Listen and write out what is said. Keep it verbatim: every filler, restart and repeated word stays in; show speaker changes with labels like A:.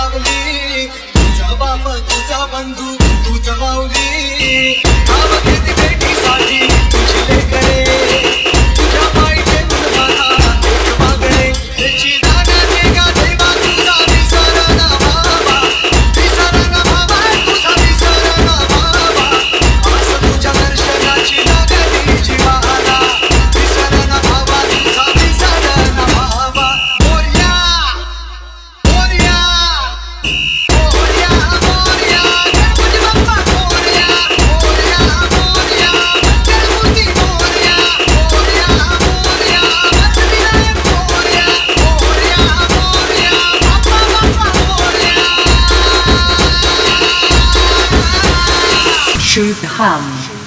A: माऊली, तुझा बाप तुझा बंधू तुझ माऊली, नाव घेते भेटीसाठी तुझी लेकरे, तुझ्या पायीचे दूध मला एक मागणे, त्याची दानाचे का देवा तुझा विसर ना बाबा, विसर ना बाबा तुझा विसर ना बाबा, आस तुझ्या दर्शनाची लागली जीवाला, विसर ना बाबा तुझा विसर ना बाबा. मोरया मोरया मोरया मोरया गणपती बाप्पा मोरया, मोरया मोरया गणपती मोरया, मोरया मोरया वरविनायक मोरया, मोरया मोरया बाप्पा बाप्पा मोरया.
B: Shubham.